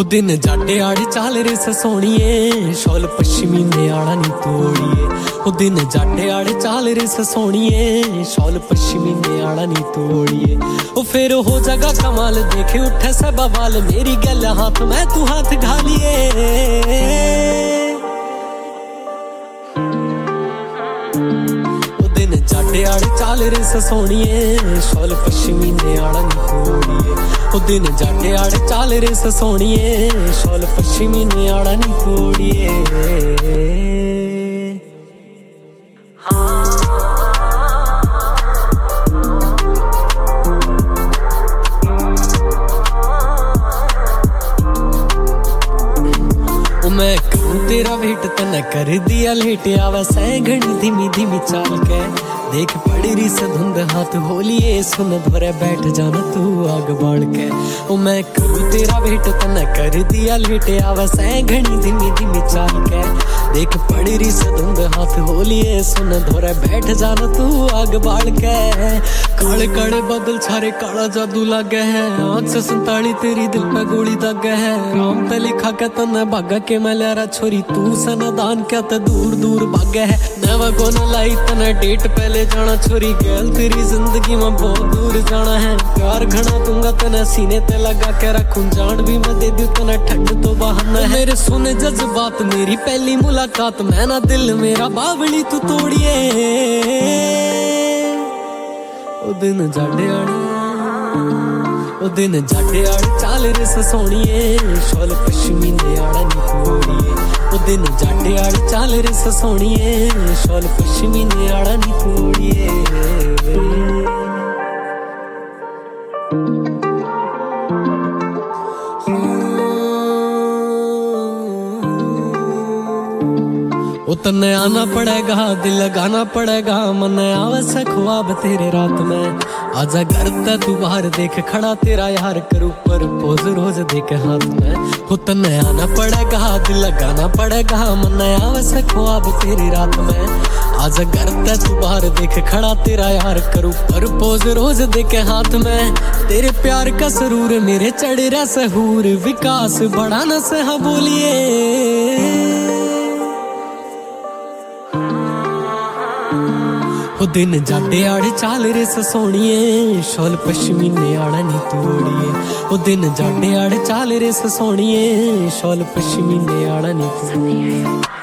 दिन जाटे आड़े चाल रे सोनिए शॉल पश्चिमी ने आड़ा नी तोड़िए। ओ दिन जाटे आड़े चाल रे सोनिए शॉल पश्चिमी ने आड़ा नी तोड़िए। ओ फिर हो जगा कमाल देखे उठे सब बवाल मेरी गल हाथ में तू हाथ घालिए। जाटे आड़े चाल रे सोनिए शॉल पश्चिमी ने आड़ा नी तोड़िए। ओ दिन जाटे आड़े चाल रे सोनिए शॉल पश्चिमी ने आड़ा नी तोड़िए। मैं करूं तेरा वेट तने कर दिया लेट आवा सै घड़ी धीमी धीमी चाल के देख पड़ी री से धुंध हाथ होलिए सुन भरे बैठ जाना तू आग बाढ़ के। ओ मैं करूं तेरा वेट तने कर दिया लेट आवा सै घड़ी धीमी धीमी चाल के देख पड़ी री से धुंध हाथ होलिए सुन भरे बैठ जाना तू आग बाढ़ के। काले काले बादल छारे काला जादू लागे है आँख से 47 तेरी दिल पे गोली दागे है। राम पे लिखा के तने भागा के मैं ल्यारा छोरी तू सनादान क्या ते दूर दूर भागे है। नेवा गोना लाई तने डेट पहले जाना छोरी गैल तेरी जिंदगी में बहुत दूर जाना है। प्यार घना दूंगा तने सीने ते लगा के रखूं जान भी मैं दे दूं तने ठंड तो बहाना है। मेरे सुने जज्बात मेरी पहली मुलाकात मैं ना दिल मेरा बावली तू तोड़िए। ओ दिन जाटे आड़े ओ दिन जाटे आड़े चाल रे सोनिए शॉल पश्चिमी ने आड़ा नी तोड़िए। ओ दिन जाटे आड़े चाल रे सोनिए शॉल पश्चिमी ने आड़ा नी तोड़िए। ओ तन्ने आना पड़ेगा दिल लगाना पड़ेगा मन आवे से ख्वाब तेरे रात में। आजा घर ते तू बाहर देख खड़ा तेरा यार करूं पर पोज रोज देखे हाथ में। हो तन्ने आना पड़ेगा दिल लगाना पड़ेगा मन आवे से ख्वाब तेरी रात में। आजा घर ते तू बाहर देख खड़ा तेरा यार करूं पर पोज रोज देखे हाथ में। तेरे प्यार का सरूर मेरे चढ़ रहा सहूर विकास बढ़ाना से हाँ बोलिए। ओ दिन जाटे आड़े चाल रे सोनिए शॉल पश्चिमी ने आड़ा नी तोड़िए। ओ दिन जाटे आड़े चाल रे सोनिए शॉल पश्चिमी ने आड़ा नी तोड़िए।